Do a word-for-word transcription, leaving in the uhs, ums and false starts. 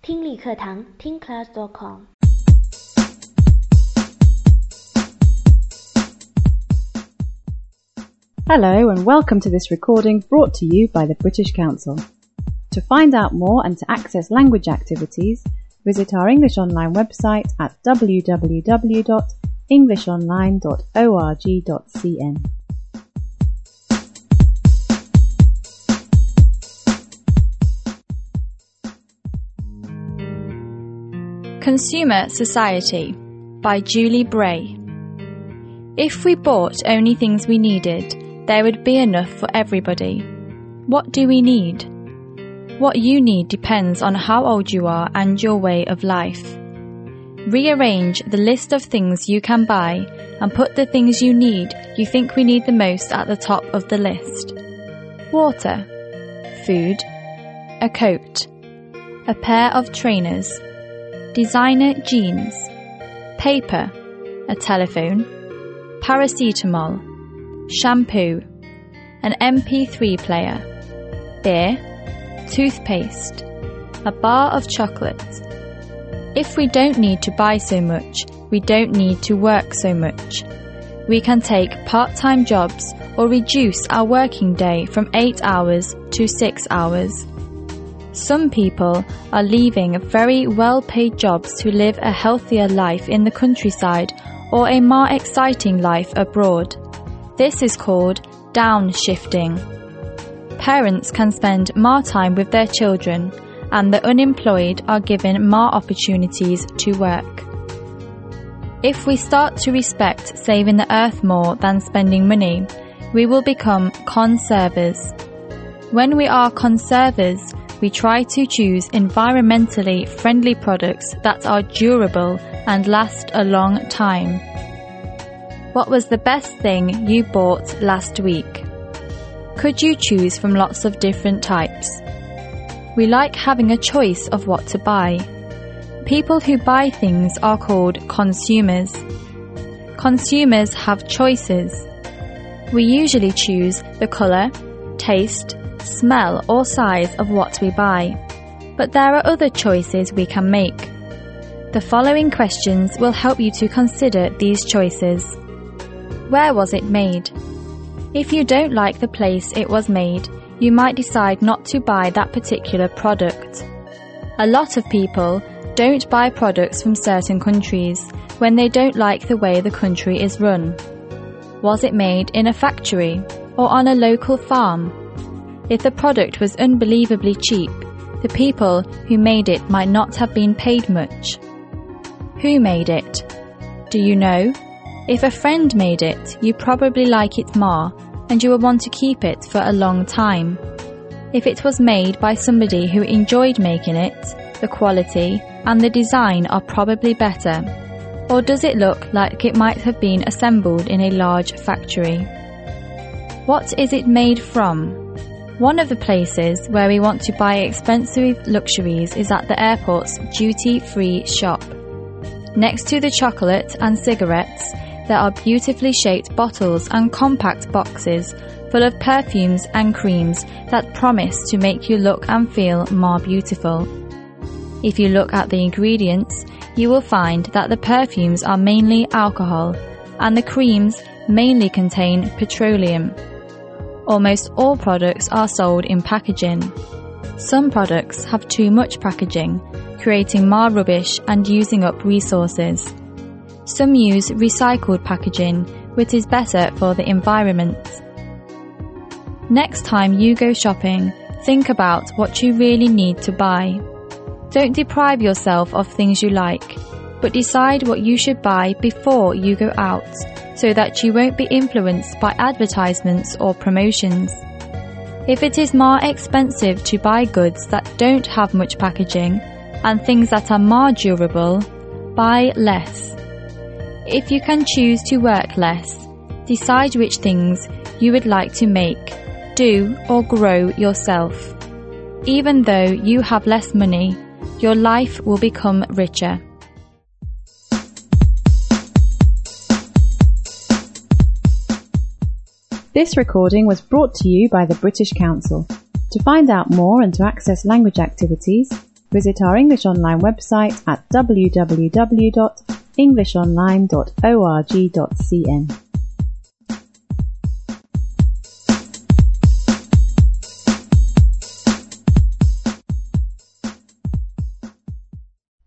听力课堂 听 class dot com。 Hello and welcome to this recording brought to you by the British Council. To find out more and to access language activities, visit our English Online website at w w w dot english online dot org dot c n. Consumer Society by Julie Bray. If we bought only things we needed, there would be enough for everybody. What do we need? What you need depends on how old you are and your way of life. Rearrange the list of things you can buy and put the things you need you think we need the most at the top of the list. Water, food, a coat, a pair of trainers, designer jeans, paper, a telephone, paracetamol, shampoo, an M P three player, beer, toothpaste, a bar of chocolate. If we don't need to buy so much, we don't need to work so much. We can take part-time jobs or reduce our working day from eight hours to six hours. Some people are leaving very well-paid jobs to live a healthier life in the countryside or a more exciting life abroad. This is called downshifting. Parents can spend more time with their children, and the unemployed are given more opportunities to work. If we start to respect saving the earth more than spending money, we will become conservers. When we are conservers, we try to choose environmentally friendly products that are durable and last a long time. What was the best thing you bought last week? Could you choose from lots of different types? We like having a choice of what to buy. People who buy things are called consumers. Consumers have choices. We usually choose the colour, taste, smell or size of what we buy, but there are other choices we can make. The following questions will help you to consider these choices. Where was it made? If you don't like the place it was made, you might decide not to buy that particular product. A lot of people don't buy products from certain countries when they don't like the way the country is run. Was it made in a factory or on a local farm? If the product was unbelievably cheap, the people who made it might not have been paid much. Who made it? Do you know? If a friend made it, you probably like it more, and you will want to keep it for a long time. If it was made by somebody who enjoyed making it, the quality and the design are probably better. Or does it look like it might have been assembled in a large factory? What is it made from? One of the places where we want to buy expensive luxuries is at the airport's duty-free shop. Next to the chocolate and cigarettes, there are beautifully shaped bottles and compact boxes full of perfumes and creams that promise to make you look and feel more beautiful. If you look at the ingredients, you will find that the perfumes are mainly alcohol, and the creams mainly contain petroleum. Almost all products are sold in packaging. Some products have too much packaging, creating more rubbish and using up resources. Some use recycled packaging, which is better for the environment. Next time you go shopping, think about what you really need to buy. Don't deprive yourself of things you like, but decide what you should buy before you go out, so that you won't be influenced by advertisements or promotions. If it is more expensive to buy goods that don't have much packaging and things that are more durable, buy less. If you can choose to work less, decide which things you would like to make, do or grow yourself. Even though you have less money, your life will become richer. This recording was brought to you by the British Council. To find out more and to access language activities, Visit our English Online website at w w w dot english online dot org dot c n.